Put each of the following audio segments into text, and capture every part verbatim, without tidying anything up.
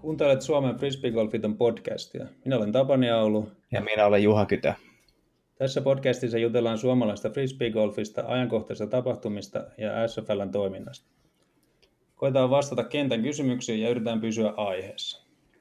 Kuuntelet Suomen Frisbeegolfiton podcastia. Minä olen Tapani Aulu. Ja minä olen Juha Kytö. Tässä podcastissa jutellaan suomalaista frisbeegolfista, ajankohtaisista tapahtumista ja S F L:n toiminnasta. Koetaan vastata kentän kysymyksiin ja yritetään pysyä aiheessa.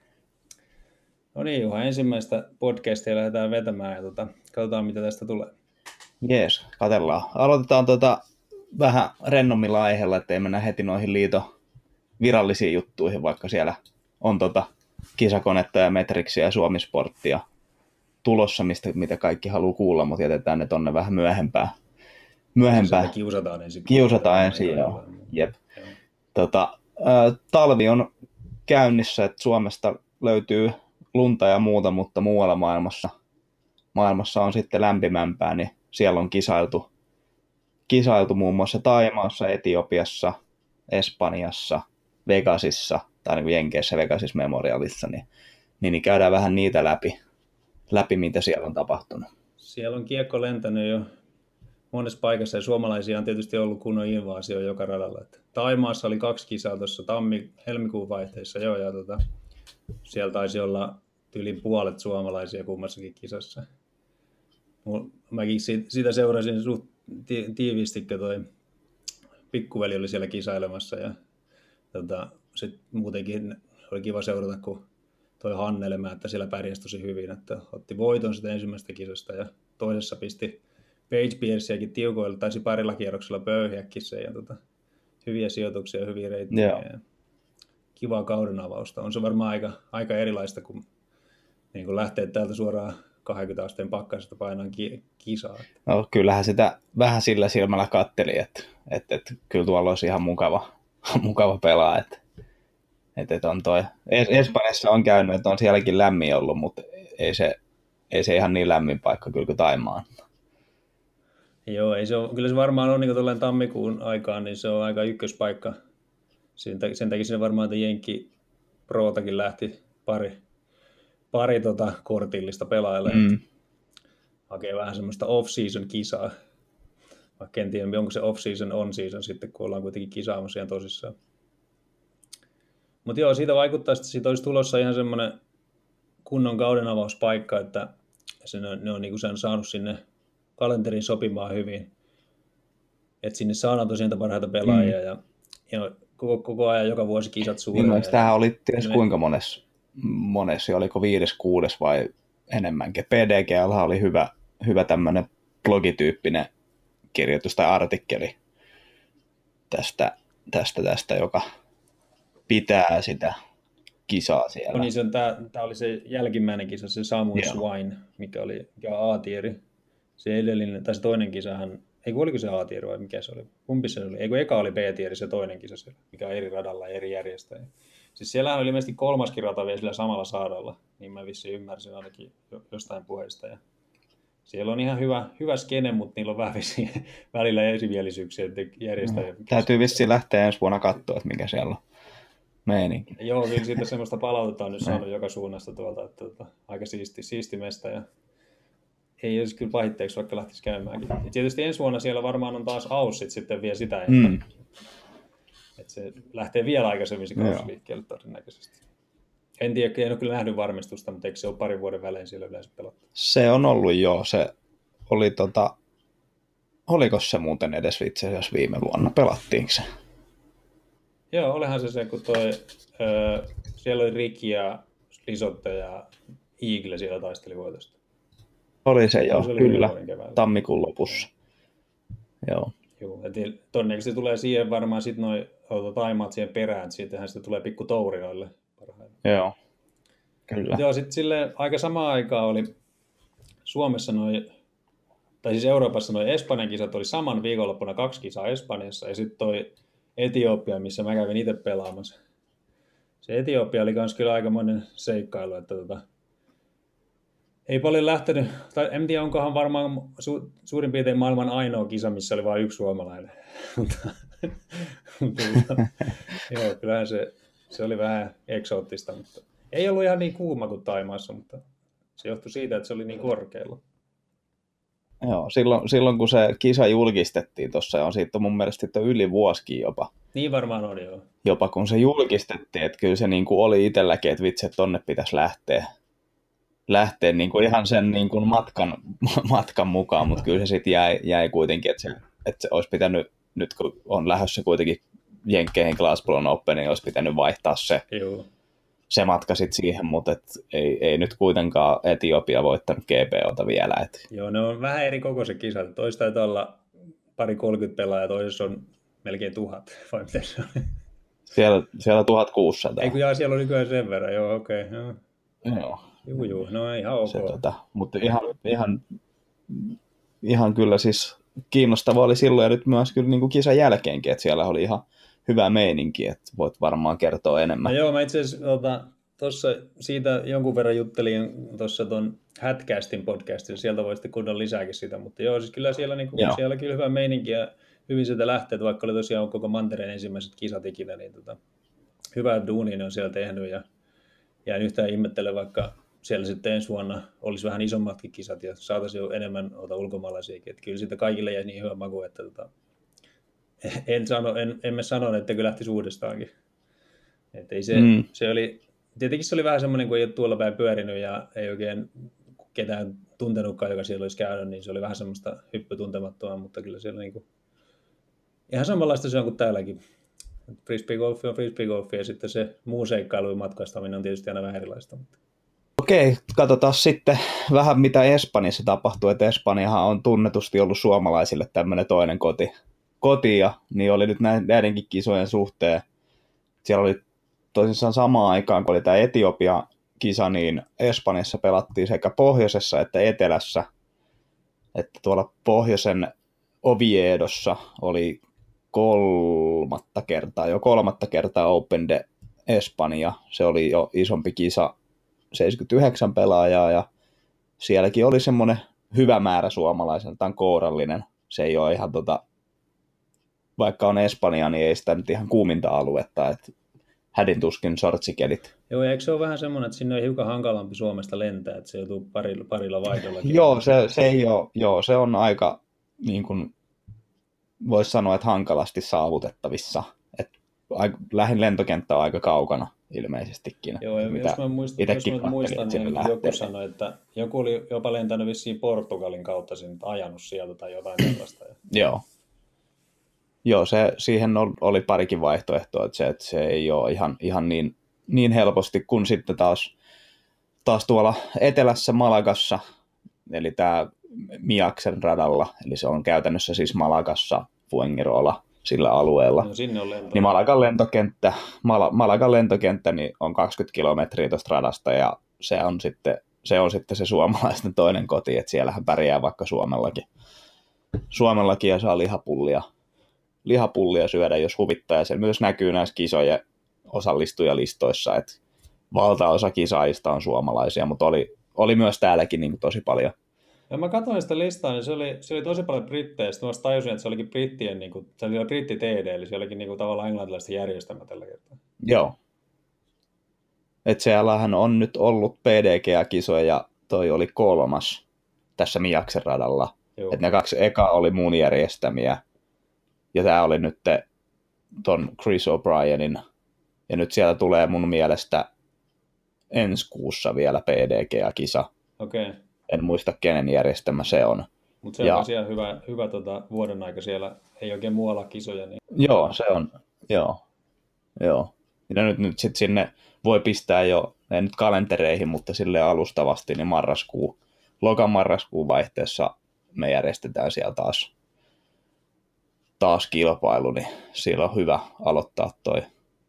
No niin Juha, ensimmäistä podcastia lähdetään vetämään ja tota, katsotaan mitä tästä tulee. Jees, katsellaan. Aloitetaan tota vähän rennommilla aiheella, ettei mennä heti noihin liiton virallisiin juttuihin, vaikka siellä on tota kisakonetta ja metriksiä ja suomisporttia tulossa, mistä, mitä kaikki haluaa kuulla, mutta jätetään ne tonne vähän myöhempään. myöhempään. Kiusataan ensin. Kiusataan ensin, joo. joo. Jep. joo. Tota, ä, talvi on käynnissä, että Suomesta löytyy lunta ja muuta, mutta muualla maailmassa, maailmassa on sitten lämpimämpää, niin siellä on kisailtu, kisailtu muun muassa Thaimaassa, Etiopiassa, Espanjassa, Vegasissa, tai niin kuin Jenkeissä Vegasissa Memorialissa, niin, niin käydään vähän niitä läpi, läpi, mitä siellä on tapahtunut. Siellä on kiekko lentänyt jo monessa paikassa, ja suomalaisia on tietysti ollut kunnon invaasio joka radalla. Että Thaimaassa oli kaksi kisaa tuossa tammi-helmikuun vaihteessa, joo, ja tota, siellä taisi olla yli puolet suomalaisia kummassakin kisassa. Mäkin sitä seurasin suht tiiviisti, kun toi pikkuveli oli siellä kisailemassa, ja tota, sitten muutenkin oli kiva seurata, kun toi Hannelemä, että siellä pärjäsi tosi hyvin, että otti voiton sitä ensimmäisestä kisasta, ja toisessa pisti Page Pierceäkin tiukoille, taisi parilla kierroksella pöyhiäkin se, ja tota, hyviä sijoituksia, hyviä reittejä, yeah. ja kivaa kauden avausta. On se varmaan aika, aika erilaista, kun, niin kun lähtee täältä suoraan kaksikymmentä asteen pakkasesta painaan ki- kisaa. No kyllähän sitä vähän sillä silmällä katteli, että, että, että kyllä tuolla olisi ihan mukava, mukava pelaa, että, että, että on toi. Espanjassa on käynyt, että on sielläkin lämmin ollut, mutta ei se, ei se ihan niin lämmin paikka kyllä kuin Thaimaa. Joo, ei se ole, kyllä se varmaan on niin kuin tammikuun aikaan, niin se on aika ykköspaikka. Sen takia, sen takia sinne varmaan, että Jenkki Prootakin lähti pari, pari tota kortillista pelaajalle. Mm. Hakee vähän semmoista off-season kisaa. Vaikka en tiedä, onko se off-season on-season sitten, kun ollaan kuitenkin kisaamassa ihan tosissaan. Mutta joo, siitä vaikuttaa, että siitä olisi tulossa ihan semmoinen kunnon kauden avauspaikka, että se, ne on niin kuin sen saanut sinne kalenterin sopimaan hyvin. Että sinne saadaan tosiaan parhaita pelaajia mm. ja, ja koko, koko ajan joka vuosi kisat suuria. Niin, tämähän oli ties kuinka monessa, monessa, oliko viides, kuudes vai enemmänkin. P D G L oli hyvä, hyvä tämmöinen blogityyppinen kirjoitus tai artikkeli tästä, tästä, tästä joka pitää sitä kisaa siellä. No niin, se on, tämä, tämä oli se jälkimmäinen kisa, se Samuel Swine, mikä oli mikä on A-tieri. Se edellinen, tai se toinen kisahan, ei kun oliko se A-tieri vai mikä se oli? Kumpi se oli? Ei kun eka oli B-tieri, se toinen kisa siellä, mikä on eri radalla ja eri järjestäjä. Siis siellähän oli ilmeisesti kolmaskin rata vielä sillä samalla saarella, niin mä vissiin ymmärsin ainakin jostain puheista. Ja siellä on ihan hyvä, hyvä skene, mutta niillä on vähän välillä esimielisyyksiä järjestäjä. No, täytyy vissiin lähteä ensi vuonna katsoa, että mikä siellä on meininki. Joo, kyllä siitä semmoista palautetta on nyt saanut joka suunnasta tuolta, että, että aika siisti, siisti mesta ja ei olisi kyllä pahitteeksi, vaikka lähtisi käymäänkin. Ja tietysti ensi vuonna siellä varmaan on taas Aussit sitten vielä sitä, että, mm. että se lähtee vielä aikaisemmin se kausi liikkeelle todennäköisesti. En tiedä, en ole kyllä nähnyt varmistusta, mutta eikö se ole parin vuoden välein siellä yleensä pelattu? Se on ollut joo, se oli tota, oliko se muuten edes itse asiassa viime vuonna, pelattiinko se? Joo, olihan se se, kun toi, öö, siellä oli Ricky ja Lisotte ja Eagle siellä taisteli voitosta. Oli se joo, se kyllä, tammikuun lopussa. Joo. Joo, ja todennäköisesti tulee siihen varmaan sitten noin Thaimaat siihen perään, siitähän sitten tulee pikku touri noille parhaille. Joo, kyllä. Joo, sitten silleen aika samaan aikaan oli Suomessa noin, tai siis Euroopassa noin Espanjan kisat oli saman viikonloppuna kaksi kisaa Espanjassa, ja sitten toi Etiopia, missä mä kävin itse pelaamassa. Se Etiopia oli kans kyllä aikamoinen seikkailu, että tota, ei paljon lähtenyt, tai en tiedä, onkohan varmaan su, suurin piirtein maailman ainoa kisa, missä oli vain yksi suomalainen. Joo, kyllähän se, se oli vähän eksoottista, mutta ei ollut ihan niin kuuma kuin Thaimaassa, mutta se johtui siitä, että se oli niin korkealla. Joo, silloin, silloin kun se kisa julkistettiin tuossa, on siitä mun mielestä yli vuosikin jopa, Niin varmaan on, joo. Jopa kun se julkistettiin, että kyllä se niin kuin oli itselläkin, että vitsi, että tonne pitäisi lähteä, lähteä niin kuin ihan sen niin kuin matkan, matkan mukaan, mutta kyllä se sitten jäi, jäi kuitenkin, että se, että se olisi pitänyt, nyt kun on lähdössä kuitenkin Jenkkeihin Glasgow Open, niin olisi pitänyt vaihtaa se, Joo. se matka sitten siihen, mutta et ei, ei nyt kuitenkaan Etiopia voittanut G P O:ta vielä. Et. Joo, ne on vähän eri kokoiset kisat. Toista taitaa olla pari kolmekymmentä pelaajaa, toisessa on melkein tuhat, vai miten se on? Siellä, siellä tuhatkuusisataa. Ei kun jaa, siellä on nykyään sen verran, joo, okei. Okay, joo. Joo. Juu, juu, no ihan ok. Se, tota, mutta ihan, ihan, ihan kyllä siis kiinnostava oli silloin ja nyt myös kyllä niin kuin kisan jälkeenkin, että siellä oli ihan hyvä meininki, että voit varmaan kertoa enemmän. No joo, mä itse asiassa tuossa siitä jonkun verran juttelin tuossa tuon Hatcastin podcastilla, sieltä voi sitten kunnon lisääkin sitä, mutta joo, siis kyllä siellä, niin kuin, siellä kyllä hyvä meininki ja hyvin sieltä lähtee, vaikka oli tosiaan koko mantereen ensimmäiset kisat ikinä, niin tota, hyvää duunia ne on siellä tehnyt ja jään yhtään ihmettele, vaikka siellä sitten ensi vuonna olisi vähän isommatkin kisat ja saataisiin jo enemmän ota ulkomaalaisiakin, että kyllä siitä kaikille jäi niin hyvä maku, että tota, en, sano, en, en mä sano, että kyllä lähtisi uudestaankin. Että ei se, mm. se oli, tietenkin se oli vähän semmoinen, kun ei ole tuolla päin pyörinyt ja ei oikein ketään tuntenutkaan, joka siellä olisi käynyt, niin se oli vähän semmoista hyppytuntemattomaa, mutta kyllä siellä niin kuin, ihan samanlaista se on kuin täälläkin. Frisbee-golfi on frisbee-golfi ja sitten se muu seikkailu ja matkustaminen on tietysti aina vähän erilaista. Mutta... Okei, katsotaan sitten vähän mitä Espanjassa tapahtuu, että Espanjahan on tunnetusti ollut suomalaisille tämmöinen toinen koti, koti ja niin oli nyt näidenkin kisojen suhteen. Siellä oli tosissaan samaan aikaan, kun oli tämä Etiopia-kisa, niin Espanjassa pelattiin sekä pohjoisessa että etelässä. Että tuolla pohjoisen Oviedossa oli kolmatta kertaa, jo kolmatta kertaa Open de Espanja. Se oli jo isompi kisa, seitsemänkymmentäyhdeksän pelaajaa ja sielläkin oli semmoinen hyvä määrä suomalaiseltaan kourallinen. Se ei ole ihan tota, vaikka on Espanja, niin ei sitä nyt ihan kuuminta aluetta, että hädin tuskin sortsikelit. Joo, eikö se ole vähän semmoinen, että sinne on hiukan hankalampi Suomesta lentää, että se joutuu parilla, parilla vaihdollakin? Joo, se, se ei ole, joo, se on aika, niin kuin voisi sanoa, että hankalasti saavutettavissa. Että lähin lentokenttä on aika kaukana ilmeisestikin. Joo, ja jos mä muistan, jos mä muistan niin joku sanoi, että joku oli jopa lentänyt vissiin Portugalin kautta sinne, ajanut sieltä tai jotain tällaista. Joo. Joo, se, siihen oli parikin vaihtoehtoa, että se, että se ei ole ihan, ihan niin, niin helposti kuin sitten taas, taas tuolla etelässä Malagassa, eli tämä Miaksen radalla, eli se on käytännössä siis Malagassa, Fuengirola, sillä alueella. No, sinne on lento. Niin Malagan lentokenttä, Mal- Malagan lentokenttä niin on kaksikymmentä kilometriä tuosta radasta, ja se on sitten se, on sitten se suomalaisten toinen koti, että siellähän pärjää vaikka Suomellakin. Suomellakin ja saa lihapullia. lihapullia syödä, jos huvittaa, ja se myös näkyy näissä kisojen osallistujalistoissa, että valtaosa kisaajista on suomalaisia, mutta oli, oli myös täälläkin niin kuin tosi paljon. Ja mä katsoin sitä listaa, niin se oli, se oli tosi paljon brittejä, sitten mä tajusin, että se olikin brittien, niin kuin, se oli britti T D, eli se olikin niin kuin, tavallaan englantilaisten järjestelmä tällä kertaa. Joo. Että siellähän on nyt ollut P D G A-kisoja, ja toi oli kolmas tässä Miaksen radalla. Että ne kaksi eka oli muun järjestämiä, ja tämä oli nyt ton Chris O'Brienin. Ja nyt siellä tulee mun mielestä ensi kuussa vielä P D G A-kisa. Okei. Okay. En muista, kenen järjestämä se on. Mutta se on ja... tosiaan hyvä, hyvä tota, vuoden aika siellä. Ei oikein muualla kisoja. Niin... Joo, se on. Joo. Joo. Ja nyt, nyt sit sinne voi pistää jo, ei nyt kalentereihin, mutta sille alustavasti, niin marraskuu, lokan marraskuun vaihteessa me järjestetään siellä taas taas kilpailu, niin siellä on hyvä aloittaa toi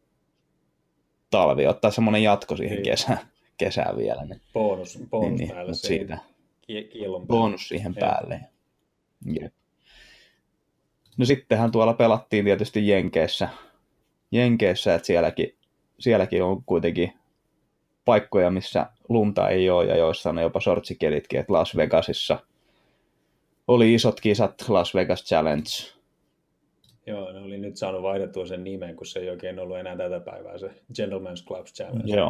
talvi, ottaa semmoinen jatko siihen kesään, kesään vielä. Niin, bonus, bonus niin, päälle. Siitä. Kielon bonus siihen ja. Päälle. Jep. No sittenhän tuolla pelattiin tietysti Jenkeissä, Jenkeissä että sielläkin, sielläkin on kuitenkin paikkoja, missä lunta ei ole, ja joissa on jopa sortsikelitkin, että Las Vegasissa oli isot kisat, Las Vegas Challenge. Joo, ne oli nyt saanut vaihdettua sen nimen, kun se ei oikein ollut enää tätä päivää, se Gentleman's Clubs Challenge. Joo.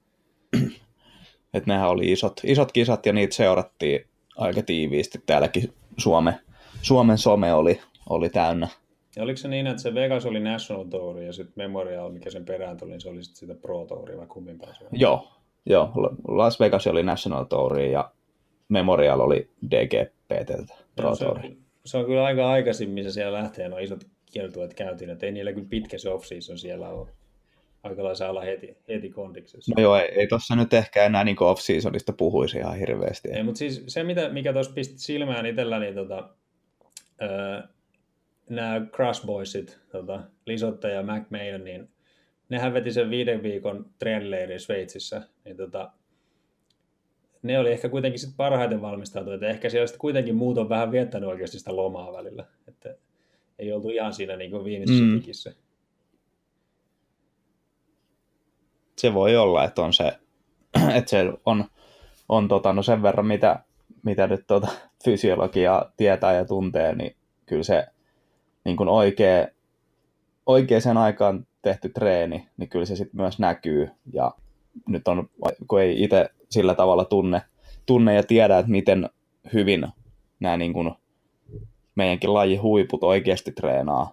Että nehän oli isot, isot kisat, ja niitä seurattiin aika tiiviisti. Täälläkin Suome, Suomen some oli, oli täynnä, Ja oliko se niin, että se Vegas oli National Tour ja sitten Memorial, mikä sen perään tuli, niin se oli sitten sitä Pro Touria vai kummin päin se oli? Joo, joo, Las Vegas oli National Tour ja Memorial oli D G P T Pro se, Tour. Se on kyllä aika aikaisin, missä siellä lähtee nuo isot kiertueet käytiin, että ei niillä kyllä pitkä se off-season siellä ole. Aika lailla saa olla heti, heti kondiksessa. No joo, ei, ei tuossa nyt ehkä enää niin off-seasonista puhuisi ihan hirveästi. Ei, mutta siis se, mitä, mikä tuossa pisti silmään itsellä, niin tota, öö, nämä Crush Boysit, tota, Lisotta ja McMahon, niin nehän veti sen viiden viikon treenileirin Sveitsissä, niin tota, ne oli ehkä kuitenkin sit parhaiten valmistautuneet, että ehkä siellä sitten kuitenkin muut on vähän viettänyt oikeasti sitä lomaa välillä, että ei oltu ihan siinä niin kuin viimeisessä mm. tikissä. Se voi olla, että on se, että se on, on tota, no sen verran, mitä, mitä nyt tota, fysiologiaa tietää ja tuntee, niin kyllä se niin kuin oikea, oikeaan aikaan tehty treeni, niin kyllä se sitten myös näkyy. Ja nyt on, kun ei itse sillä tavalla tunne, tunne ja tiedä, että miten hyvin nämä niin kuin meidänkin lajin huiput oikeasti treenaa.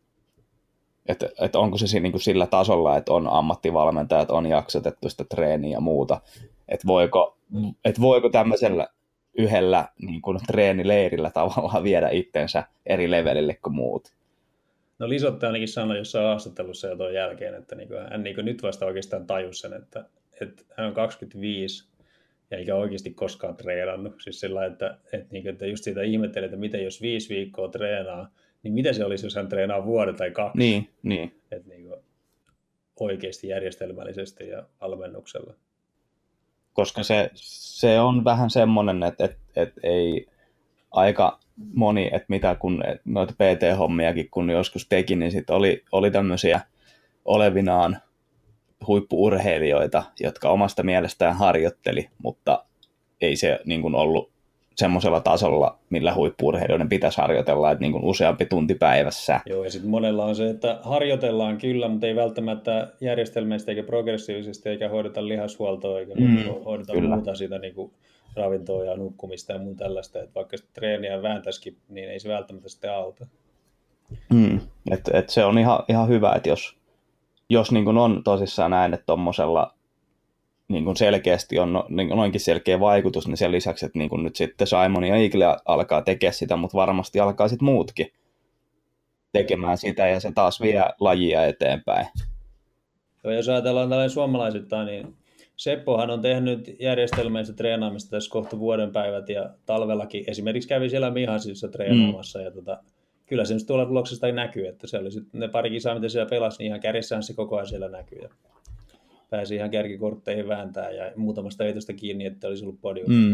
Että et onko se niin kuin sillä tasolla, että on ammattivalmentajat, on jaksotettu sitä treeniä ja muuta. Että voiko, et voiko tämmöisellä yhdellä niin kuin treenileirillä tavallaan viedä itsensä eri levelille kuin muut. No Lisotte ainakin sanoi jossain haastattelussa jo tuon jälkeen, että niin kuin hän niin kuin nyt vasta oikeastaan tajus sen, että, että hän on kaksikymmentäviisi ja eikä oikeasti koskaan treenannut. Siis sillä että, että, niin kuin, että just siitä ihmettelee, että miten jos viisi viikkoa treenaa, niin mitä se olisi, jos hän treenaa vuoden tai kaksi? Niin, niin. Että niin kuin oikeasti järjestelmällisesti ja valmennuksella. Koska se, se on vähän semmoinen, että, että, että ei aika moni, että mitä kun noita P T-hommiakin kun joskus teki, niin sitten oli, oli tämmöisiä olevinaan huippu-urheilijoita, jotka omasta mielestään harjoitteli, mutta ei se niin kuin ollut semmoisella tasolla, millä huippu-urheilijoiden pitäisi harjoitella, että niin kuin useampi tunti päivässä. Joo, ja sitten monella on se, että harjoitellaan kyllä, mutta ei välttämättä järjestelmästi eikä progressiivisesti, eikä hoideta lihashuoltoa, eikä mm, hoideta kyllä. muuta sitä niin kuin ravintoa ja nukkumista ja muuta tällaista, että vaikka sitten treeniä vääntäisikin, niin ei se välttämättä sitten auta. Mm, et, et se on ihan, ihan hyvä, että jos, jos niin kuin on tosissaan näin, että tuommoisella niin kuin selkeästi on no, niin noinkin selkeä vaikutus, niin sen lisäksi, että niin kuin nyt sitten Simon ja Eagle alkaa tekemään sitä, mutta varmasti alkaa sitten muutkin tekemään sitä, ja se taas vie lajia eteenpäin. Joo, jos ajatellaan tällainen suomalaisittain, niin Seppohan on tehnyt järjestelmäistä treenaamista tässä kohta vuoden päivät, ja talvellakin esimerkiksi kävi siellä Mihasissa treenaamassa, mm. ja tota, kyllä se nyt tuolla tuloksesta näkyy, että se oli sitten ne pari kisaa, mitä siellä pelasi, niin ihan kärjessään se koko ajan siellä näkyy. Ja pääsi ihan kärkikortteihin vääntää ja muutamasta heitosta kiinni, että olisi ollut podium. Mm.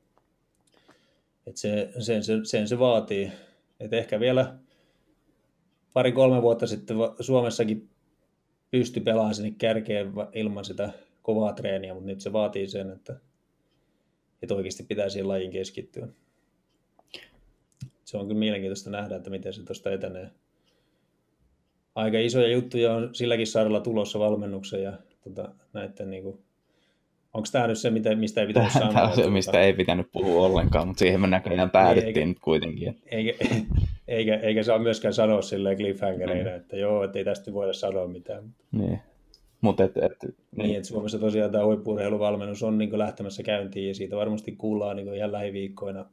Et se, sen, se, sen se vaatii. Et ehkä vielä pari-kolme vuotta sitten Suomessakin pystyi pelaamaan sinne kärkeen ilman sitä kovaa treeniä, mutta nyt se vaatii sen, että, että oikeasti pitää siihen lajiin keskittyä. Se on kyllä mielenkiintoista nähdä, että miten se tuosta etenee. Aika isoja juttuja on silläkin saarella tulossa valmennuksen ja tota, näiden niinku, onko tämä nyt se, mistä ei pitänyt sanoa? Tämä on se, mistä ei pitänyt puhua ollenkaan, mutta siihen me näköjään päädyttiin eikä, nyt kuitenkin. Eikä, eikä, eikä saa myöskään sanoa silleen cliffhangereina, mm. että joo, että ei tästä voida sanoa mitään. Niin. Mut et, et, niin, niin, että Suomessa tosiaan tämä huippu-urheiluvalmennus on niin lähtemässä käyntiin ja siitä varmasti kuullaan niin ihan lähiviikkoina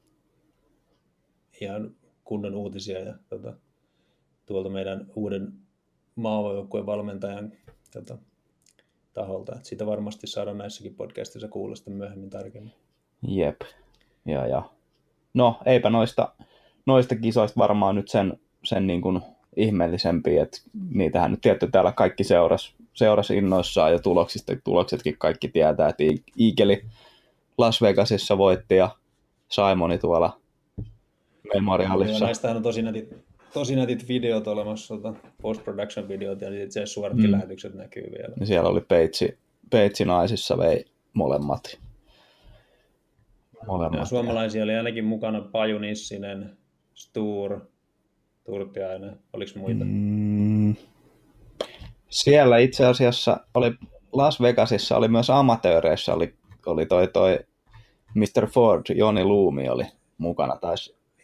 ihan kunnon uutisia ja tota, tuolta meidän uuden maajoukkueen valmentajan tota, taholta. Et siitä varmasti saadaan näissäkin podcastissa kuulla sitten myöhemmin tarkemmin. Jep. Ja, ja. No, eipä noista, noista kisoista varmaan nyt sen, sen niin kuin ihmeellisempiä, että niitähän nyt tietty täällä kaikki seurasi, seurasi innoissaan ja tuloksista, tuloksetkin kaikki tietää, että Eagle Las Vegasissa voitti ja Simoni tuolla Memorialissa. Näistähän on tosi nätit, tosi nätit videot olemassa, post-production videot ja itse asiassa suoratkin mm. lähetykset näkyy vielä. Ja siellä oli Peitsi, Peitsi naisissa vei molemmat. molemmat ja suomalaisia oli ainakin mukana Paju Nissinen, Stur, Turtiainen, oliko muita? Mm. Siellä itse asiassa oli Las Vegasissa, oli myös amatööreissä, oli, oli toi, toi mister Ford, Joni Luumi oli mukana taisi.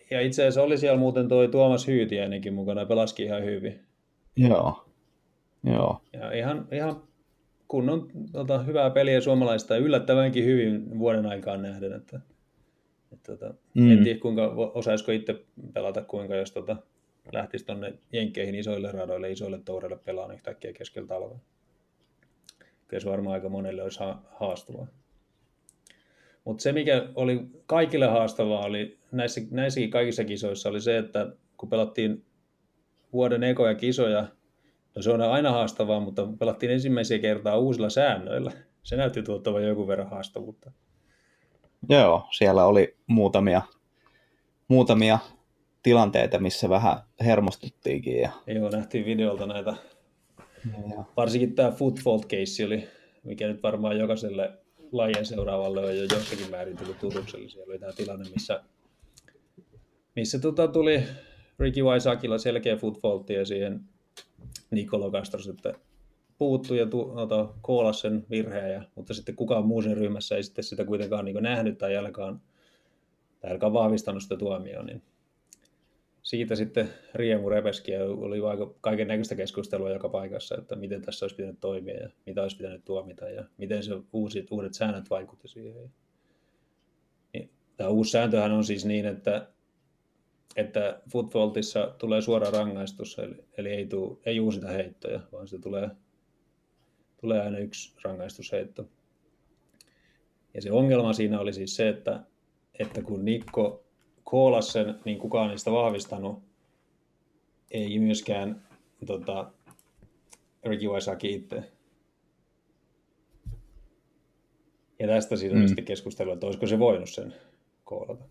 ja itse asiassa oli siellä muuten toi Tuomas Hyytiäinenkin mukana ja pelasikin ihan hyvin. Joo, joo. Ja ihan, ihan kunnon tota, hyvää peliä suomalaista ja yllättävänkin hyvin vuoden aikaan nähden. Että, että, että, mm. En tiedä, kuinka osaisiko itse pelata, kuinka jos tota, lähtisi tuonne jenkkeihin isoille radoille, isoille toureille pelaan yhtäkkiä keskellä talvea. Kyllä se varmaan aika monelle olisi haastavaa. Mutta se, mikä oli kaikille haastavaa, oli näissä, näissäkin kaikissa kisoissa, oli se, että kun pelattiin vuoden ekoja kisoja, no se on aina haastavaa, mutta pelattiin ensimmäisiä kertaa uusilla säännöillä. Se näytti tuottavan joku verran haastavuutta. Joo, siellä oli muutamia, muutamia tilanteita, missä vähän hermostuttiinkin. Ja... Joo, nähtiin videolta näitä. Ja. Varsinkin tämä foot fault case oli, mikä nyt varmaan jokaiselle lajien seuraavalle on jo jossakin määrin tullut tutukselle. Siellä oli tämä tilanne, missä, missä tota tuli Ricky Wysakilla selkeä foot fault ja siihen Nicolo Castro sitten puuttui ja tu, ota, koolasi sen virheen, ja, mutta sitten kukaan muu sen ryhmässä ei sitten sitä kuitenkaan niin nähnyt tai jälkeen, tai jälkeen vahvistanut sitä tuomioon. Niin siitä sitten riemu repeski ja oli aika kaiken näköistä keskustelua joka paikassa, että miten tässä olisi pitänyt toimia ja mitä olisi pitänyt tuomita ja miten se uusi, uudet säännöt vaikutti siihen. Niin, tämä uusi sääntöhän on siis niin, että, että foot faultissa tulee suora rangaistus, eli, eli ei, tuu, ei uusita heittoja, vaan se tulee, tulee aina yksi rangaistusheitto. Ja se ongelma siinä oli siis se, että, että kun Nikko koolasi sen, niin kukaan niistä vahvistanut, ei myöskään tota, Ricky Wysocki itse. Ja tästä siitä mm. sitten keskustelua, että olisiko se voinut sen koolata.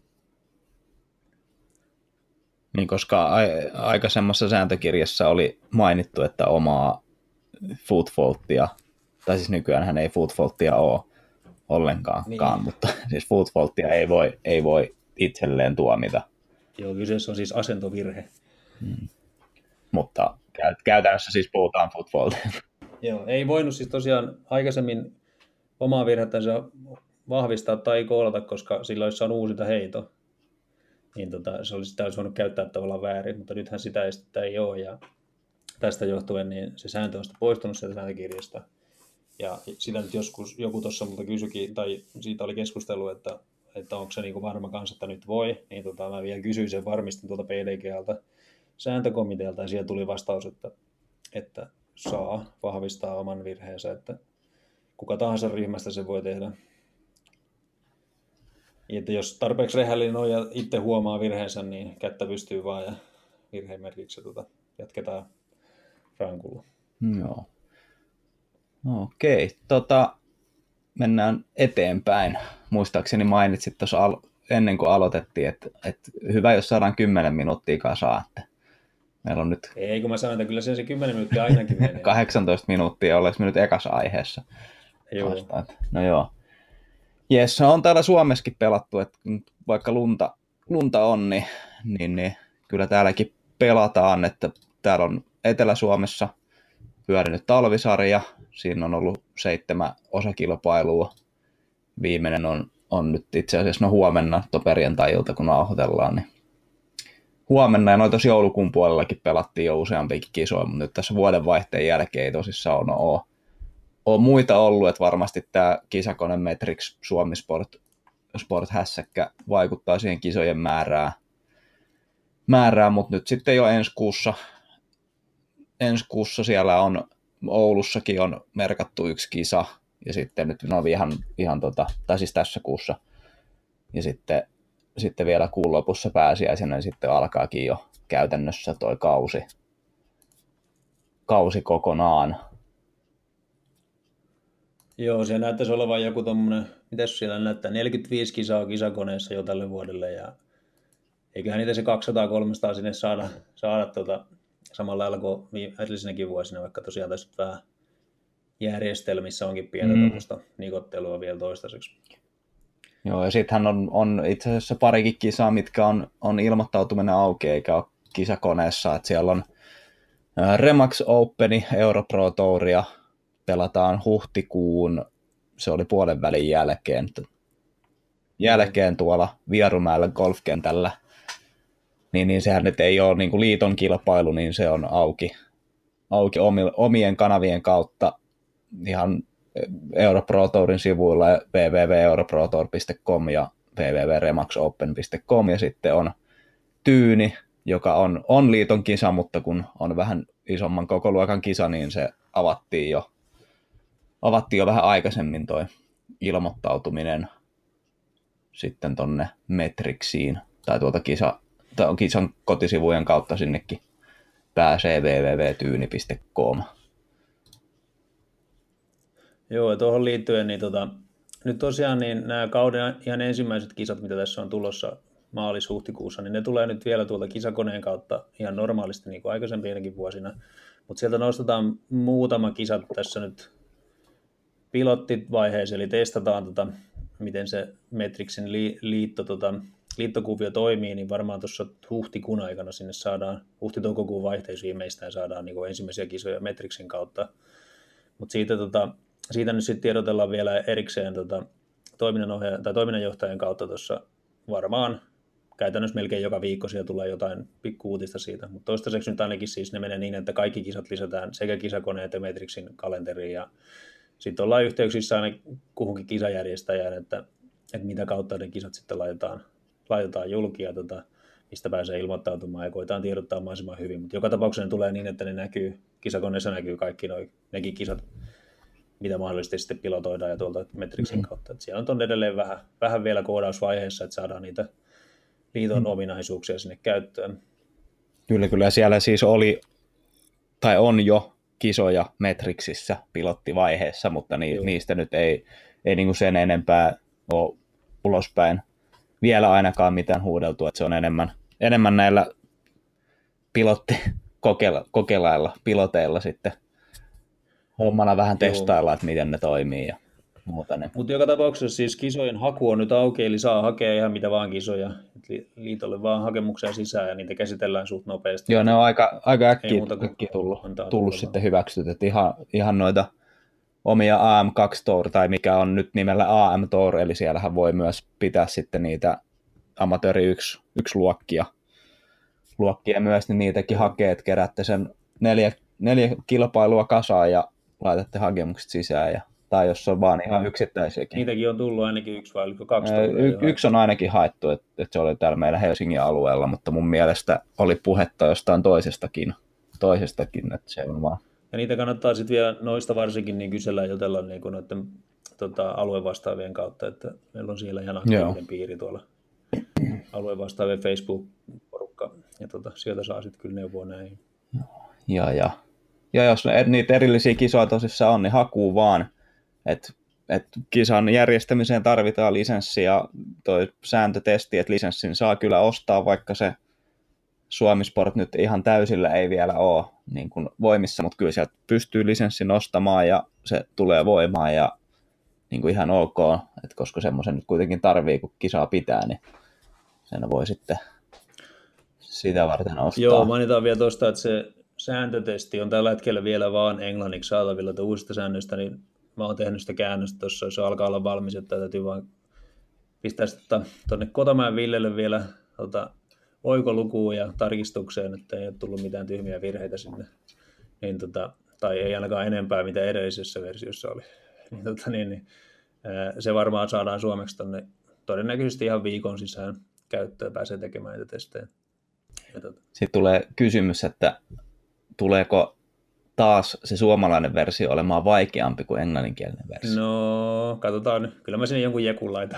Niin, koska a- aikaisemmassa sääntökirjassa oli mainittu, että omaa foot faultia, tai siis nykyäänhän ei foot faultia ole ollenkaan, niin. Mutta siis foot faultia ei voi, ei voi itselleen tuomita. Joo, kyseessä on siis asentovirhe. Hmm. Mutta käytännössä siis puhutaan foot faultia. Joo, ei voinut siis tosiaan aikaisemmin omaa virhettänsä vahvistaa tai koolata, koska sillä olisi saanut uusita heito. Niin tota, se olisi, sitä olisi voinut käyttää tavallaan väärin, mutta nythän sitä ei, sitä ei ole. Ja tästä johtuen niin se sääntö on poistunut sieltä sääntökirjasta. Ja sitä nyt joskus joku tuossa multa kysyikin, tai siitä oli keskustelu, että että onko se niin varma kanssa, että nyt voi, niin tota, mä vielä kysyin sen, varmistin tuolta P D G:ltä sääntökomitealta, ja siellä tuli vastaus, että, että saa vahvistaa oman virheensä, että kuka tahansa ryhmästä se voi tehdä. Ja että jos tarpeeksi rehellinen on ja itse huomaa virheensä, niin kättä pystyy vaan ja virheen merkiksi tota, jatketaan rankulla. Joo. Okei, tota... Mennään eteenpäin. Muistaakseni mainitsit tuossa al- ennen kuin aloitettiin, että, että hyvä, jos saadaan kymmenen minuuttia kasaan. Että meillä on nyt... Ei, kun mä sanoin, että kyllä se, se kymmenen minuuttia ainakin menee. kahdeksantoista minuuttia ollaanko me nyt ekassa aiheessa. Joo. Vasta, no joo. Jes, on täällä Suomessakin pelattu, että vaikka lunta, lunta on, niin, niin, niin kyllä täälläkin pelataan, että täällä on Etelä-Suomessa pyörinyt talvisarja. Siinä on ollut seitsemän osakilpailua. Viimeinen on, on nyt itse asiassa no huomenna, tuo perjantai-ilta, kun nauhoitellaan. Niin huomenna ja noin tosi joulukuun puolellakin pelattiin jo useampikin kisoja, mutta nyt tässä vuodenvaihteen jälkeen ei tosissaan ole, ole muita ollut, että varmasti tämä kisakone Metrix Suomi Sport, Sport hässäkkä vaikuttaa siihen kisojen määrään, määrään mutta nyt sitten jo ensi kuussa, ensi kuussa siellä on Oulussakin on merkattu yksi kisa, ja sitten nyt no ihan, ihan tota, tai siis tässä kuussa, ja sitten, sitten vielä kuun lopussa pääsiäisenä, niin sitten alkaakin jo käytännössä toi kausi, kausi kokonaan. Joo, se näyttäisi olevan joku tommonen, mitäs siellä näyttää, neljäkymmentäviisi kisaa kisakoneessa jo tälle vuodelle, ja eiköhän niitä se kaksisataa kolmesataa sinne saada, saada tota, samalla lailla kuin edellisenäkin vuosina, vaikka tosiaan tässä vähän järjestelmissä onkin pientä mm. tuommoista nikottelua vielä toistaiseksi. Joo, ja sittenhän on, on itse asiassa parikin kisaa, mitkä on, on ilmoittautuminen auki, eikä ole kisakoneessa. Että siellä on Remax Openi, Europro Touria, pelataan huhtikuun, se oli puolen välin jälkeen, jälkeen tuolla Vierumäellä golfkentällä. niin, niin sehän nyt ei ole niin kuin liiton kilpailu, niin se on auki, auki omien kanavien kautta ihan Europro Tourin sivuilla w w w piste europrotour piste com ja w w w piste remaxopen piste com ja sitten on Tyyni, joka on, on liiton kisa, mutta kun on vähän isomman kokoluokan kisa, niin se avattiin jo, avattiin jo vähän aikaisemmin toi ilmoittautuminen sitten tonne Metrixiin tai tuolta kisa, tai kisan kotisivujen kautta sinnekin pääsee w w w piste tyyni piste com. Joo, ja tuohon liittyen, niin tota, nyt tosiaan niin nämä kauden ihan ensimmäiset kisat, mitä tässä on tulossa maalis-huhtikuussa, niin ne tulee nyt vielä tuolta kisakoneen kautta ihan normaalisti niin kuin aikaisempiinakin vuosina, mutta sieltä nostetaan muutama kisat tässä nyt pilottivaiheessa, eli testataan, tota, miten se Metrixin li, liitto, tota, liittokuvio toimii, niin varmaan tuossa huhtikuun aikana sinne saadaan, huhti-toukokuun vaihteessa viimeistään saadaan niin kuin ensimmäisiä kisoja Metrixin kautta, mutta siitä, tota, siitä nyt sitten tiedotellaan vielä erikseen tota, toiminnanohja- tai toiminnanjohtajan kautta tuossa varmaan käytännössä melkein joka viikko siellä tulee jotain pikku-uutista siitä, mutta toistaiseksi nyt ainakin siis ne menee niin, että kaikki kisat lisätään sekä kisakoneet ja Metrixin kalenteriin ja sitten ollaan yhteyksissä aina kuhunkin kisajärjestäjään, että, että mitä kautta ne kisat sitten laitetaan, laitetaan julki ja tota, mistä pääsee ilmoittautumaan ja koetaan tiedottaa mahdollisimman hyvin, mutta joka tapauksessa ne tulee niin, että ne näkyy, kisakoneessa näkyy kaikki noi, nekin kisat, mitä mahdollisesti sitten pilotoidaan ja tuolta Metrixin mm. kautta. Että siellä on edelleen vähän, vähän vielä koodausvaiheessa, että saadaan niitä liiton mm. ominaisuuksia sinne käyttöön. Kyllä, kyllä. Siellä siis oli, tai on jo kisoja Metrixissä pilottivaiheessa, mutta ni, niistä nyt ei, ei niin kuin sen enempää ole ulospäin vielä ainakaan mitään huudeltua, että se on enemmän, enemmän näillä pilottikokelailla, piloteilla sitten hommana vähän testailla, että miten ne toimii ja muuta. Mutta joka tapauksessa siis kisojen haku on nyt auki, eli saa hakea ihan mitä vaan kisoja. Liitolle vaan hakemuksia sisään ja niitä käsitellään suht nopeasti. Joo, ne on aika, aika äkkiä, äkkiä tullut, tullut sitten hyväksytyt, että ihan, ihan noita omia A M kaksi Tour, tai mikä on nyt nimellä A M Tour, eli siellähän voi myös pitää sitten niitä amatööri yksi, yksi luokkia, luokkia myös, niin niitäkin hakee, että keräätte sen neljä, neljä kilpailua kasaan ja laitatte hakemukset sisään, ja, tai jos on vaan ihan yksittäisiäkin. Niitäkin on tullut ainakin yksi vai oliko kaksi? Y- yksi on ainakin haettu, että, että se oli täällä meillä Helsingin alueella, mutta mun mielestä oli puhetta jostain toisestakin, toisestakin että se on vaan. Ja niitä kannattaa sitten vielä noista varsinkin niin kysellä ja jutella niin kuin noiden tota, aluevastaavien kautta, että meillä on siellä ihan aktiivinen piiri tuolla aluevastaavien Facebook-porukka, ja tota, sieltä saa sitten kyllä neuvoa näihin. Ja, ja. ja jos niitä erillisiä kisoja tosissaan on, niin hakuu vaan, että et kisan järjestämiseen tarvitaan lisenssi ja toi sääntötesti, että lisenssin saa kyllä ostaa, vaikka se Suomi Sport nyt ihan täysillä ei vielä ole niin kuin voimissa, mutta kyllä sieltä pystyy lisenssin ostamaan ja se tulee voimaan ja niin kuin ihan ok, että koska semmoisen nyt kuitenkin tarvii, kun kisaa pitää, niin sen voi sitten sitä varten ostaa. Joo, mainitaan vielä tuosta, että se sääntötesti on tällä hetkellä vielä vaan englanniksi saatavilla, että uusista säännöistä, niin mä oon tehnyt sitä käännöstä tuossa, jos se alkaa olla valmis, että täytyy vaan pistää sitä tuonne Kotamäen Villelle vielä tota, oikolukuun ja tarkistukseen, että ei ole tullut mitään tyhmiä virheitä sinne, niin, tota, tai ei ainakaan enempää, mitä edellisessä versiossa oli. Niin, tota, niin, niin, ää, se varmaan saadaan suomeksi tuonne todennäköisesti ihan viikon sisään käyttöön, pääsee tekemään niitä testejä. Ja, tota. Sitten tulee kysymys, että tuleeko taas se suomalainen versio olemaan vaikeampi kuin englanninkielinen versio? No, katsotaan nyt. Kyllä mä sinne jonkun jekun laitan.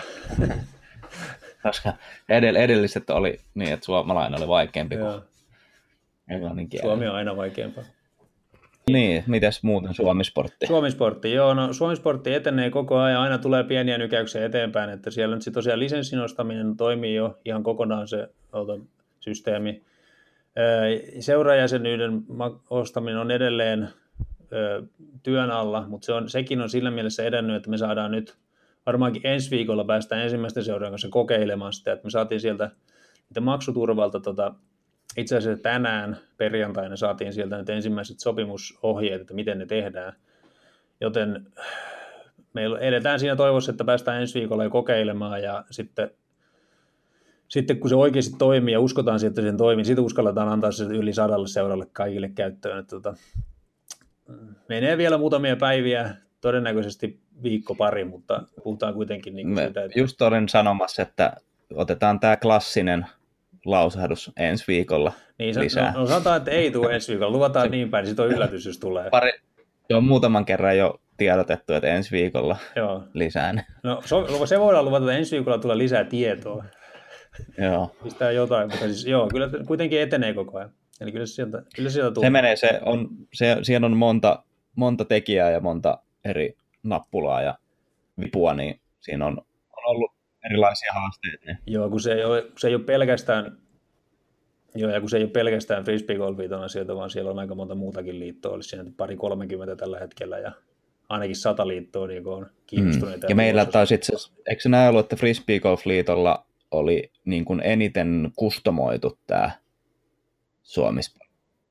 Koska edell- edelliset oli niin, että suomalainen oli vaikeampi kuin englanninkielinen. Suomi on aina vaikeampaa. Niin, mitäs muuten Suomisportti? Suomisportti, joo. No, Suomisportti etenee koko ajan, aina tulee pieniä nykäyksiä eteenpäin, että siellä nyt sit tosiaan lisenssin ostaminen toimii jo ihan kokonaan se systeemi. Seurajäsenyyden ostaminen on edelleen työn alla, mutta se on, sekin on sillä mielessä edennyt, että me saadaan nyt varmaankin ensi viikolla päästään ensimmäisten seuraajan kanssa kokeilemaan sitä, että me saatiin sieltä niitä maksuturvalta tota, itse asiassa tänään perjantaina saatiin sieltä nyt ensimmäiset sopimusohjeet, että miten ne tehdään, joten me edetään siinä toivossa, että päästään ensi viikolla jo kokeilemaan ja sitten sitten kun se oikeasti toimii ja uskotaan siihen, että sen toimii, sitten uskalletaan antaa se yli sadalle seuralle kaikille käyttöön. Että, tota, menee vielä muutamia päiviä, todennäköisesti viikko pari, mutta puhutaan kuitenkin niin Me siitä, että... Just olin sanomassa, että otetaan tämä klassinen lausahdus ensi viikolla niin, lisää. No, no sanotaan, että ei tule ensi viikolla, luvataan se, niin päin, niin sitten on yllätys, jos tulee. Pari, jo muutaman kerran jo tiedotettu, että ensi viikolla Joo. lisää. No se voidaan luvata, että ensi viikolla tulee lisää tietoa. Joo. Pistää jotain, mutta siis joo, kyllä kuitenkin etenee koko ajan. Eli kyllä se sieltä, kyllä sieltä tulee. Se menee, se on, se, siellä on monta, monta tekijää ja monta eri nappulaa ja vipua, niin siinä on, on ollut erilaisia haasteita. Niin. Joo, kun se ei ole, se ei ole pelkästään, joo, ja kun se ei ole pelkästään frisbeegolfia tuon asioita, vaan siellä on aika monta muutakin liittoa, olisi siinä pari kolmekymmentä tällä hetkellä, ja ainakin sata liittoa niin on kiinnostuneita. Mm. Ja meillä taas itse asiassa, eikö se näin ollut, että Frisbeegolf-liitolla oli niin kuin eniten kustomoitu tämä Suomi-sport?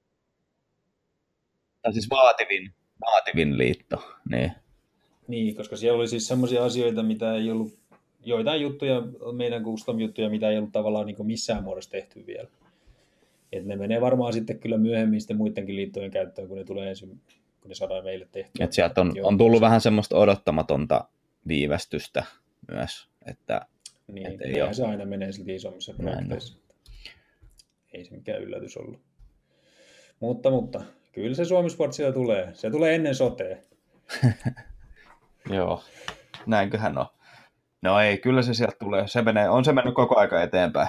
Tai siis vaativin, vaativin liitto. Niin. niin, koska siellä oli siis sellaisia asioita, mitä ei ollut, joitain juttuja, meidän custom-juttuja, mitä ei ollut tavallaan niin kuin missään muodossa tehty vielä. Et ne menee varmaan sitten kyllä myöhemmin sitten muidenkin liittojen käyttöön, kun ne tulee ensin, kun ne saadaan meille tehtyä. Et sieltä on, on tullut vähän semmoista odottamatonta viivästystä myös, että niin, et ei eihän ole. Se aina menee silti isommissa projekteissa. Ei se mikään yllätys ollut. Mutta, mutta kyllä se Suomi-sport sieltä tulee. Se tulee ennen sotea. Joo, näinköhän on. No ei, kyllä se sieltä tulee. Se menee, on se mennyt koko aika eteenpäin.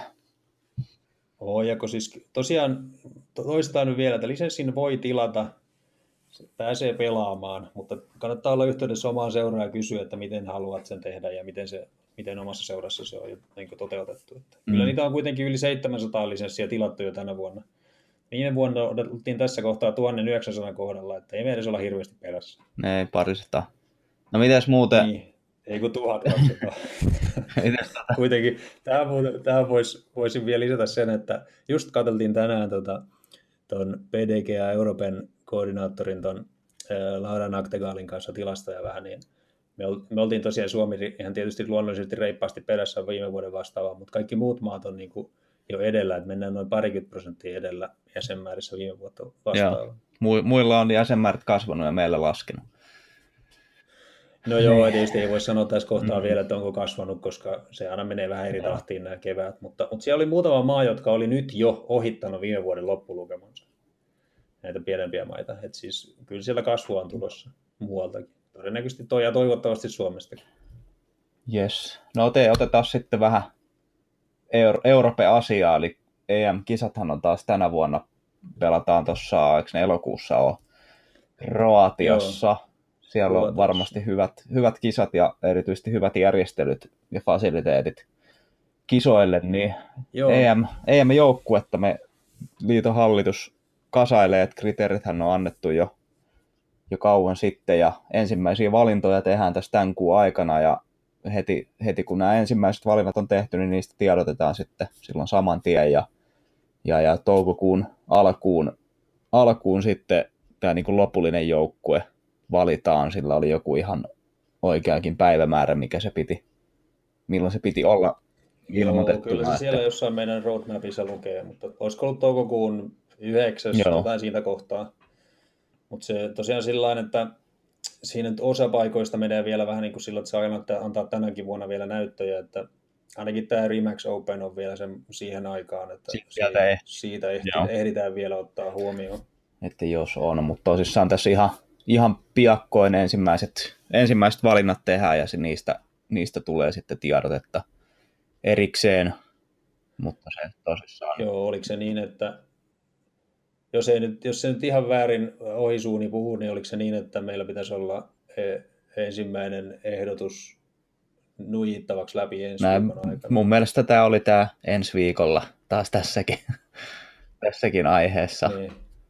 Oo, ja kun siis tosiaan toistetaan nyt vielä, että lisenssin voi tilata, se pääsee pelaamaan, mutta kannattaa olla yhteydessä omaan seuraan ja kysyä, että miten haluat sen tehdä ja miten, se, miten omassa seurassa se on jo niin toteutettu. Että mm. Kyllä niitä on kuitenkin yli seitsemänsataa lisenssiä tilattu jo tänä vuonna. Viime vuonna odotettiin tässä kohtaa tuhatyhdeksänsataa kohdalla, että ei me edes olla hirveästi perässä. Ei, parisataa. No mitäs muuten? Niin, ei kun tuhatkaksisataa. Kuitenkin tähän, tähän vois, voisin vielä lisätä sen, että just katseltiin tänään tuon tota, P D G A Euroopan koordinaattorin ton ää, Laura Naktegalin kanssa tilastoja vähän, niin me, me oltiin tosiaan Suomi ihan tietysti luonnollisesti reippaasti perässä viime vuoden vastaavaa, mutta kaikki muut maat on niin kuin jo edellä, että mennään noin parikymmentä prosenttia edellä jäsenmäärissä viime vuotta vastaavaa. Muilla on jäsenmäärät kasvanut ja meillä laskenut. No joo, tietysti ei voi sanoa tässä kohtaa mm. vielä, että onko kasvanut, koska se aina menee vähän eri tahtiin nämä keväät, mutta, mutta siellä oli muutama maa, jotka oli nyt jo ohittanut viime vuoden loppulukemansa, näitä pienempiä maita, että siis kyllä siellä kasvua on tulossa muualtakin, todennäköisesti toi ja toivottavasti Suomestakin. Jes, no te otetaan sitten vähän Euro- Euroopan asiaa, eli E M-kisathan on taas tänä vuonna, pelataan tuossa, eikö ne elokuussa ole, Kroatiassa. Joo. Siellä on varmasti hyvät, hyvät kisat ja erityisesti hyvät järjestelyt ja fasiliteetit kisoille, niin E M, E M-joukkuetta me liiton hallitus kasailee, että kriteerithän on annettu jo, jo kauan sitten ja ensimmäisiä valintoja tehdään tässä tämän kuun aikana ja heti, heti kun nämä ensimmäiset valinnat on tehty, niin niistä tiedotetaan sitten silloin saman tien ja, ja, ja toukokuun alkuun, alkuun sitten tämä niin kuin lopullinen joukkue valitaan, sillä oli joku ihan oikeakin päivämäärä, mikä se piti, milloin se piti olla ilmoitettuna. Joo, kyllä se siellä jossain meidän roadmapissa lukee, mutta olisiko ollut toukokuun yhdeksäs jotain siitä kohtaa. Mutta se tosiaan sillain, että siinä nyt osa paikoista menee vielä vähän niin kuin sillä, että saa antaa tänäkin vuonna vielä näyttöjä, että ainakin tämä Remax Open on vielä sen, siihen aikaan, että siitä, ei. siitä ehti, ehditään vielä ottaa huomioon. Että jos on, mutta tosissaan tässä ihan Ihan piakkoin ensimmäiset, ensimmäiset valinnat tehdään ja se niistä, niistä tulee sitten tiedotetta erikseen, mutta se tosissaan. Joo, oliko se niin, että jos, ei nyt, jos se nyt ihan väärin ohi suuni puhuu, niin oliko se niin, että meillä pitäisi olla ensimmäinen ehdotus nuijittavaksi läpi ensi Näin, viikon aikana? Mun mielestä tämä oli tämä ensi viikolla taas tässäkin, tässäkin aiheessa. Niin.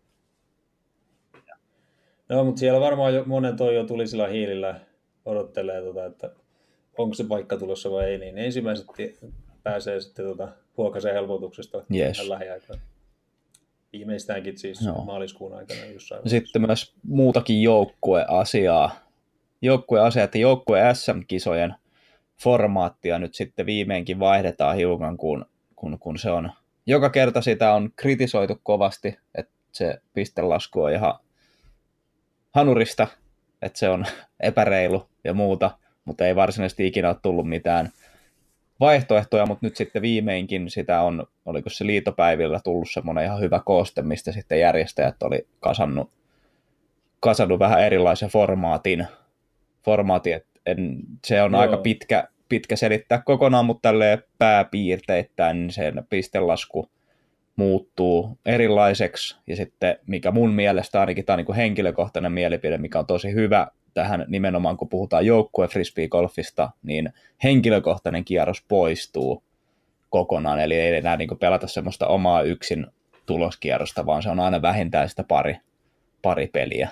No, mutta siellä varmaan jo, monen toi jo tuli sillä hiilillä odottelee, tota, että onko se paikka tulossa vai ei, niin ensimmäiset pääsee sitten tota, huokaiseen helpotuksesta yes. lähiaikoina. Viimeistäänkin siis no. maaliskuun aikana jossain. Sitten myös muutakin joukkueasiaa. Joukkueasiaa, että joukkue S M-kisojen formaattia nyt sitten viimeinkin vaihdetaan hiukan, kun, kun, kun se on, joka kerta sitä on kritisoitu kovasti, että se pistelasku on ihan hanurista, että se on epäreilu ja muuta, mutta ei varsinaisesti ikinä ole tullut mitään vaihtoehtoja, mutta nyt sitten viimeinkin sitä on, oliko se liitopäivillä tullut semmoinen ihan hyvä kooste, mistä sitten järjestäjät oli kasannut, kasannut vähän erilaisen formaatin, formaatin että en, se on Joo. aika pitkä, pitkä selittää kokonaan, mutta tälleen pääpiirteittäin niin sen pistelasku muuttuu erilaiseksi, ja sitten mikä mun mielestä ainakin tämä on niin kuin henkilökohtainen mielipide, mikä on tosi hyvä tähän nimenomaan, kun puhutaan joukkue frisbeegolfista, niin henkilökohtainen kierros poistuu kokonaan, eli ei enää niin kuin pelata semmoista omaa yksin tuloskierrosta, vaan se on aina vähintään sitä pari, pari peliä.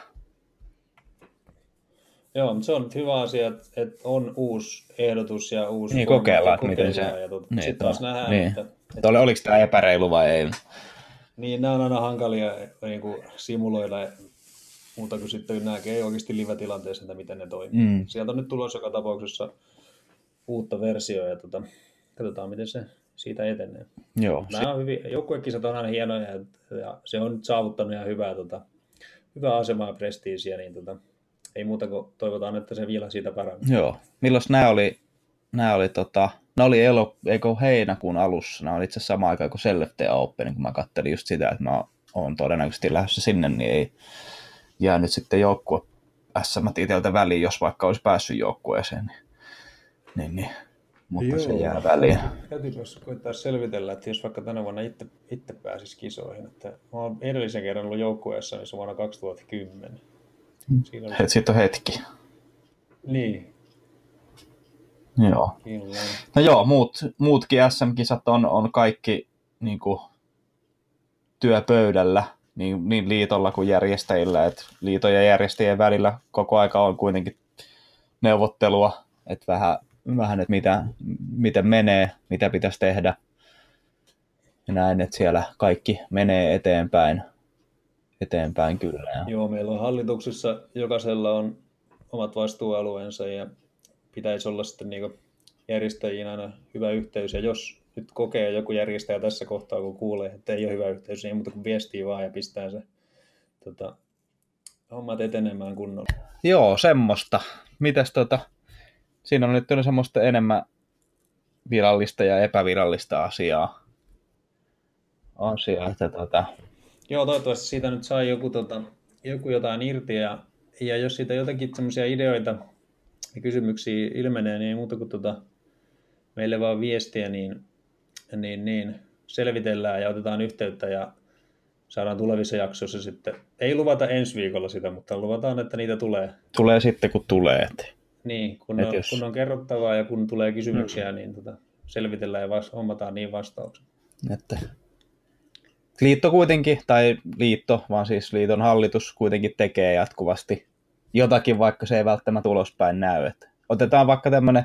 Joo, mutta se on hyvä asia, että, että on uusi ehdotus ja uusi... Niin, kokeillaan, että miten se... Niin, sitten taas nähdään, niin. että... että oliko tämä epäreilu vai ei? Niin, nämä on aina hankalia niin kuin simuloida, muuta kuin sitten näkee oikeasti live-tilanteessa, että miten ne toimii. Mm. Sieltä on nyt tulossa joka tapauksessa uutta versiota, ja tota, katsotaan, miten se siitä etenee. Joo. Nämä on hyvin, joukkuekisat on aina hienoja, ja se on nyt saavuttanut ihan hyvää, tota, hyvää asemaa ja prestiisiä, niin tota, ei muuta kuin toivotaan, että se vielä siitä paranee. Joo. Milloin nämä oli, nämä oli, tota, nämä oli elo, eikö heinäkuun alussa, nämä oli itse asiassa sama aikaa kuin C L F T Open, kun mä katselin just sitä, että mä oon todennäköisesti lähdössä sinne, niin ei jää nyt sitten joukkue S M itseltä väliin, jos vaikka olisi päässyt joukkueeseen, niin, niin, niin. mutta Joo. se jää väliin. Täytyypäs koittaa selvitellä, että jos vaikka tänä vuonna itse, itse pääsisi kisoihin, että mä oon edellisen kerran ollut joukkueessa, niin se vuonna kaksituhattakymmenen. Oli... Sitten on hetki. Niin. Joo. Kyllä. No joo, muut, muutkin S M-kisat on, on kaikki niin kuin, työpöydällä, niin, niin liitolla kuin järjestäjillä. Et liiton ja järjestäjien välillä koko aika on kuitenkin neuvottelua, että vähän, vähän että mitä, miten menee, mitä pitäisi tehdä. Ja näin, että siellä kaikki menee eteenpäin. eteenpäin kyllä. Joo, meillä on hallituksessa, jokaisella on omat vastuualueensa ja pitäisi olla sitten niin järjestäjiin aina hyvä yhteys. Ja jos nyt kokee joku järjestäjä tässä kohtaa, kun kuulee, että ei ole hyvä yhteys, niin muuta kuin viestii vaan ja pistää se tota, hommat etenemään kunnolla. Joo, semmoista. Mitäs tota, siinä on nyt semmoista enemmän virallista ja epävirallista asiaa. asiaa että tota... Joo, toivottavasti siitä nyt sai joku, tota, joku jotain irti, ja, ja jos siitä jotakin semmoisia ideoita ja kysymyksiä ilmenee, niin ei muuta kuin tota, meille vaan viestiä, niin, niin, niin selvitellään ja otetaan yhteyttä ja saadaan tulevissa jaksoissa sitten. Ei luvata ensi viikolla sitä, mutta luvataan, että niitä tulee. Tulee sitten, kun tulee. Niin, kun on, jos... kun on kerrottavaa ja kun tulee kysymyksiä, mm. niin tota, selvitellään ja vas- hommataan niin vastaukset. Että... Liitto kuitenkin, tai liitto, vaan siis liiton hallitus kuitenkin tekee jatkuvasti jotakin, vaikka se ei välttämättä ulospäin näy. Että otetaan vaikka tämmöinen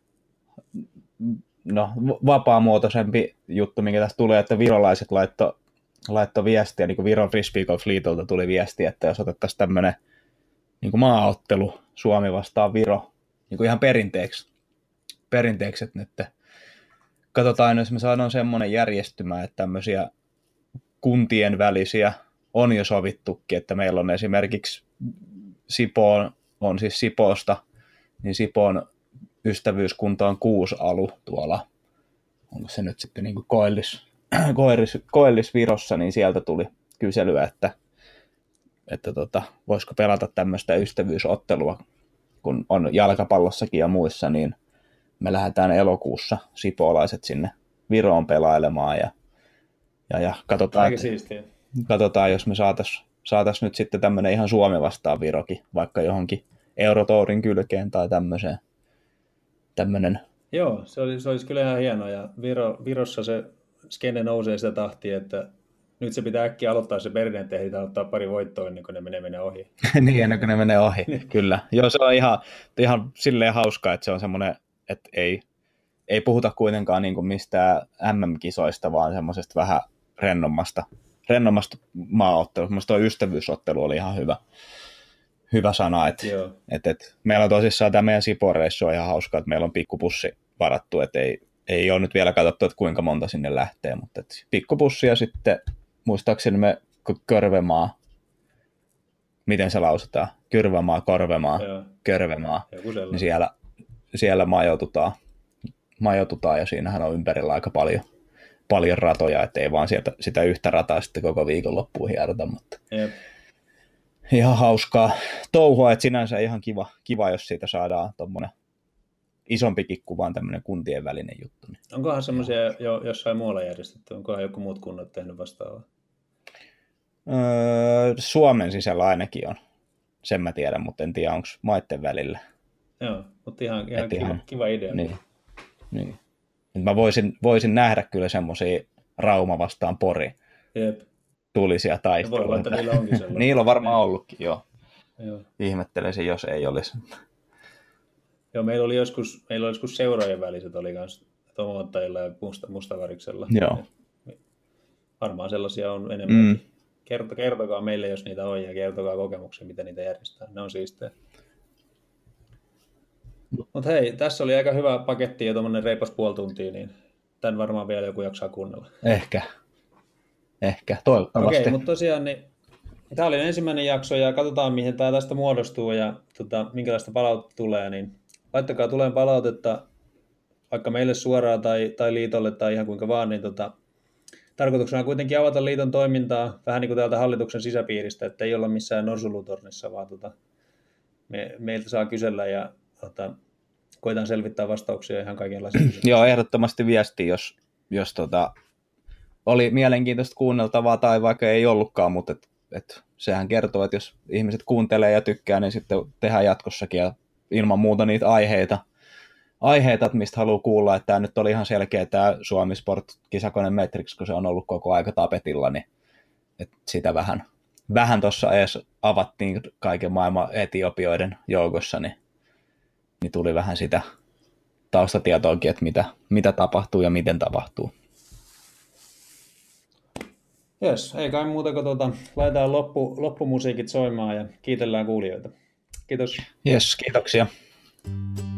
no, vapaamuotoisempi juttu, minkä tästä tulee, että virolaiset laitto, laitto viestiä, niin kuin Viron Frisbeegolf-liitolta tuli viesti, että jos otettaisiin tämmöinen niin kuin maaottelu Suomi vastaan Viro, niin kuin ihan perinteeksi, perinteeksi että nyt katsotaan, jos me saadaan semmoinen järjestymä, että tämmöisiä kuntien välisiä on jo sovittukin, että meillä on esimerkiksi Sipoon, on siis Sipoosta, niin Sipoon ystävyyskunta on kuusi alu tuolla, onko se nyt sitten niin kuin Koillis, Koillis, Koillis Virossa, niin sieltä tuli kyselyä, että, että tota, voisiko pelata tämmöistä ystävyysottelua, kun on jalkapallossakin ja muissa, niin me lähdetään elokuussa sipoolaiset sinne Viroon pelailemaan ja Ja, ja katsotaan, että, katsotaan, jos me saataisiin saatais nyt sitten tämmöinen ihan Suomi vastaan Virokin, vaikka johonkin Eurotourin kylkeen tai tämmöiseen. Tämmöinen. Joo, se olisi, se olisi kyllä ihan hienoa. Ja Viro, Virossa se skene nousee sitä tahtia, että nyt se pitää äkkiä aloittaa se perinteet, ehditään ottaa pari voittoa ennen kuin ne menee, menee ohi. niin, ennen kuin ne menee ohi, kyllä. Joo, se on ihan, ihan silleen hauskaa, että se on semmoinen, että ei, ei puhuta kuitenkaan niin kuin mistään M M-kisoista, vaan semmoisesta vähän rennommasta, rennommasta maaottelua. Mielestäni tuo ystävyysottelu oli ihan hyvä, hyvä sana. Et, et, et, meillä on tosissaan tämä meidän Sipon-reissu on ihan hauska, että meillä on pikkupussi varattu, että ei, ei ole nyt vielä katsottu, että kuinka monta sinne lähtee, mutta et pikkupussi ja sitten muistaakseni me Körvemaa, miten se lausutaan, Kyrvämaa, Korvemaa, Joo. Körvemaa, niin siellä, siellä majoitutaan, majoitutaan ja siinähän on ympärillä aika paljon, paljon ratoja, ettei vaan sieltä sitä yhtä rataa sitten koko viikonloppuun hierota, mutta Jep. ihan hauskaa touhua, että sinänsä ihan kiva, kiva jos siitä saadaan tuommoinen isompikin kuin vaan tämmöinen kuntien välinen juttu. Niin. Onkohan semmoisia jo jossain muualla järjestetty? Onkohan joku muut kunnat tehnyt vastaavaa? Öö, Suomen sisällä ainakin on. Sen mä tiedän, mutta en tiedä, onko maitten välillä. Joo, mutta ihan, ihan, kiva, ihan kiva idea. Niin, niin. Mä voisin, voisin nähdä kyllä semmoisia Rauma vastaan Pori. Jep. Tulisia taisteluja. Voi olla, että niillä onkin sellainen. Niillä on varmaan ollutkin, joo. Joo. Ihmettelisin, jos ei olisi. Joo, meillä oli joskus, meillä oli joskus seurojen väliset, oli myös Tomoottajilla ja musta, Mustavariksella. Joo. Ja varmaan sellaisia on enemmän. Mm. Kerto, kertokaa meille, jos niitä on, ja kertokaa kokemuksia, miten niitä järjestää. Ne on siistejä. Mutta hei, tässä oli aika hyvä paketti ja tuommoinen reipas puoli tuntia, niin tämän varmaan vielä joku jaksaa kuunnella. Ehkä. Ehkä, toivottavasti. Okei, mutta tosiaan niin, tämä oli ensimmäinen jakso ja katsotaan, mihin tämä tästä muodostuu ja tota, minkälaista palautetta tulee. Niin laittakaa tuleen palautetta vaikka meille suoraan tai, tai liitolle tai ihan kuinka vaan. Niin tota, tarkoituksena on kuitenkin avata liiton toimintaa vähän niin kuin täältä hallituksen sisäpiiristä, että ei olla missään norsulutornissa, vaan tota, me, meiltä saa kysellä ja tota, koitaan selvittää vastauksia ihan kaikenlaisiin kysymyksiin. Joo, ehdottomasti viesti, jos, jos tota, oli mielenkiintoista kuunneltavaa tai vaikka ei ollutkaan, mutta et, et, sehän kertoo, että jos ihmiset kuuntelee ja tykkää, niin sitten tehdään jatkossakin ja ilman muuta niitä aiheita, aiheita mistä haluaa kuulla, että tämä nyt oli ihan selkeä tämä Suomi Sport-kisakone Metrix, kun se on ollut koko aika tapetilla, niin että sitä vähän, vähän tuossa edes avattiin kaiken maailman etiopioiden joukossa, niin, niin tuli vähän sitä taustatietoakin, että mitä, mitä tapahtuu ja miten tapahtuu. Jes, ei kai muuta kuin tuota, laitetaan loppu, loppumusiikit soimaan ja kiitellään kuulijoita. Kiitos. Jes, kiitoksia.